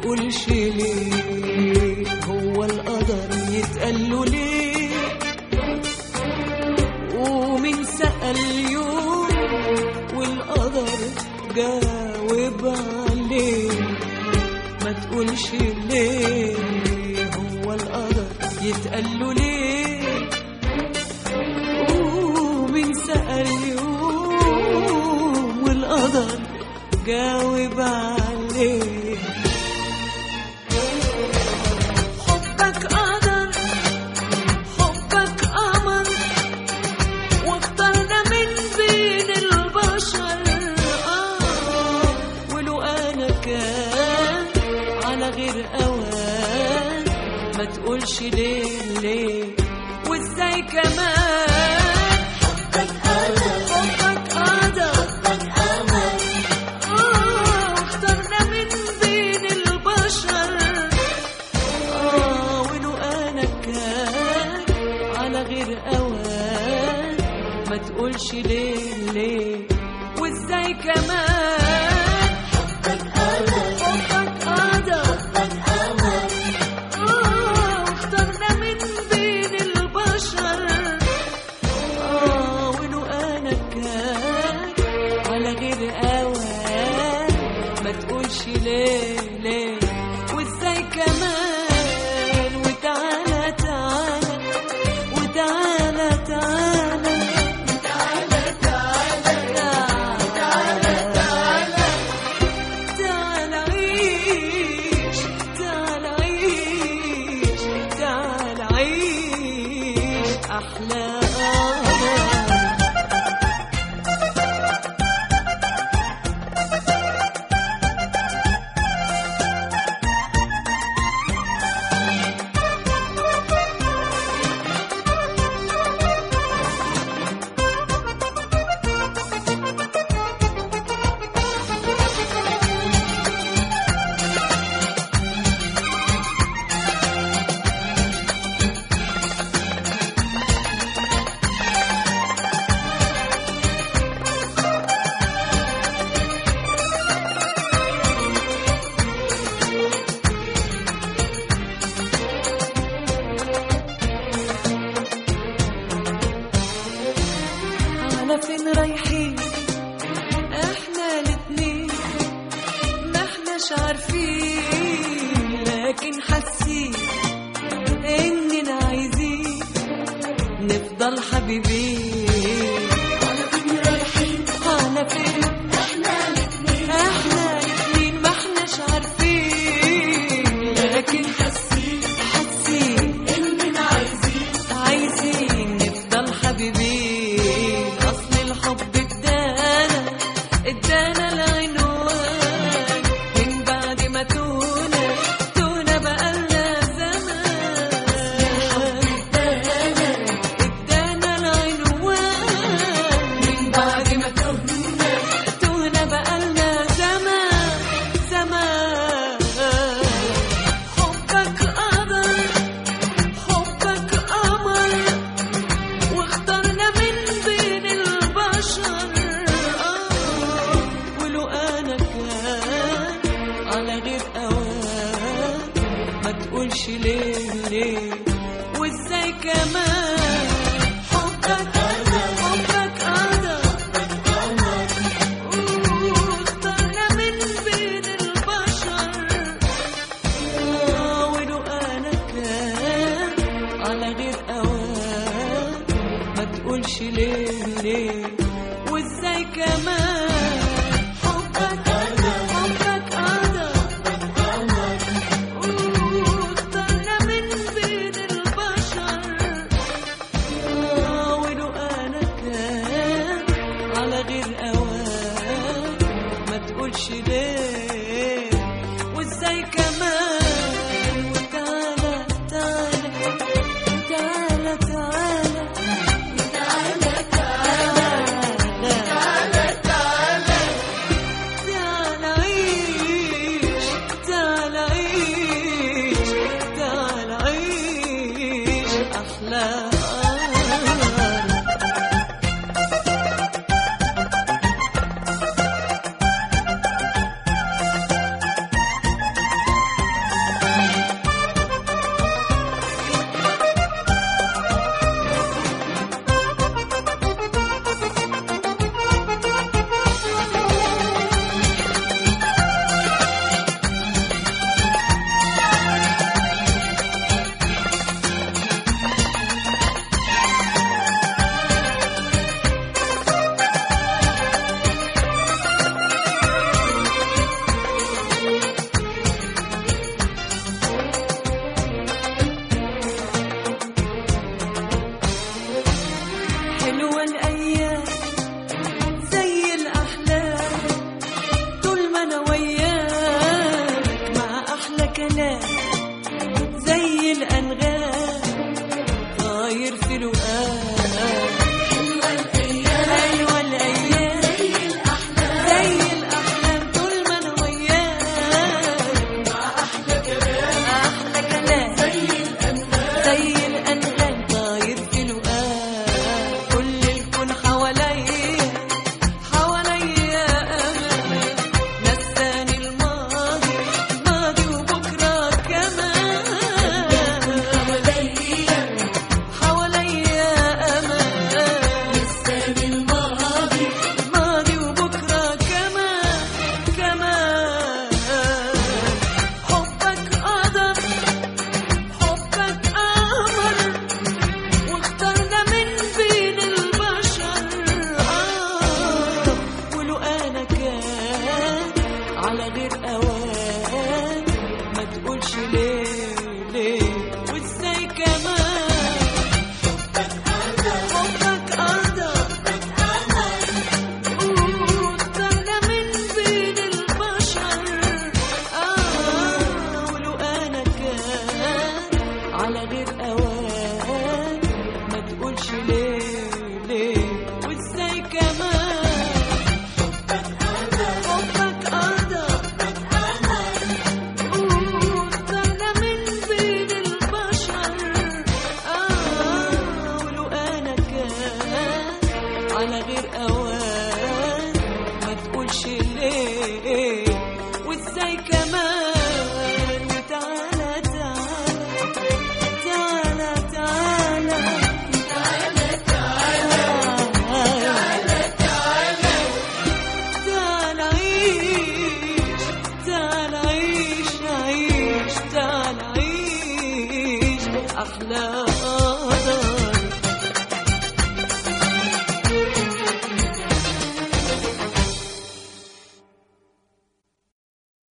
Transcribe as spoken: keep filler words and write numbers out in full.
تقولش ليه هو القدر يتقال له ليه ومين سأل يوم والقدر جاوب عليه ما تقولش ليه هو القدر يتقال له ليه ومين سأل يوم والقدر جاوب عليه حبك قدر حبك قمر واخترنا من بين البشر آه ولو أنا كان على غير أوان ما تقولش ليه ليه وإزاي كمان حبك قدر حبك قدر حبك قمر آه واخترنا من بين البشر آه ولو أنا كان على غير أوان ما تقولش ليه ليه وإزاي كمان حبك قدر حبك قدر حبك قمر آه واخترنا من بين البشر آه ولو أنا كان على غير أوان ما تقولش ليه ليه وإزاي كمان وتعالى تعالى وتعالى تعالى تعالى تعالى تعالى تعالى عيش تعالى عيش تعالى عيش أحلى على فين رايحين احنا الاتنين ما احناش عارفين لكن حاسين اننا عايزين نفضل حبيبين على فين رايحين على فين احنا الاتنين احنا الاتنين ما احناش عارفين لكن حاسين حاسين اننا عايزين عايزين نفضل حبيبين اصل الحب ادانا ادانا العنوان من بعد ما تونا تونا بقالنا زمان ادانا ادانا العنوان من بعد ما تونا تونا بقالنا زمان زمان حبك قدر حبك قمر واخترنا من بين البشر آه ولو أنا كان على غير أوان ما تقولش ليه ليه وإزاي كمان حبك قدر حبك قدر حبك قمر واخترنا من بين البشر آه ولو أنا كان على غير أوان ما تقولش ليه ليه وإزاي كمان حبك قدر حبك قدر حبك قمر واخترنا من بين البشر آه ولو أنا كان على غير أوان ما تقولش ليه وإزاي كمان وتعالى تعالى تعالى تعالى تعالى تعالى تعالى تعالى حلوة الأيام زي الأحلام طول ما أنا وياك مع أحلى كلام زي الأنغام طاير في لقاك. حلوة الأيام حلوة الأيام زي الأحلام زي الأحلام طول ما أنا وياك مع أحلى كلام أحلى كلام زي الأنغام زي الأنغام طاير في لقاك. كل الكون حواليا حواليا أمان نساني الماضي ماضي وبكرة كمان حواليا حواليا أمان نساني الماضي ماضي وبكرة كمان كمان. حبك قدر حبك قمر واخترنا من بين البشر آه ولو أنا كان على غير أوان ما تقولش ليه ليه وإزاي كمان. حبك قدر حبك قدر واخترنا من بين البشر آه ولو أنا كان على غير أوان ما تقولش ليه ليه وإزاي كمان. حبك قدر حبك قدر واخترنا من بين البشر آه ولو أنا كان على غير أوان ما تقولش ليه وإزاي كمان. وتعالى تعالى تعالى تعالى تعالى تعالى تعالى عيش تعالى عيش عيش تعالى عيش أحلى قدر.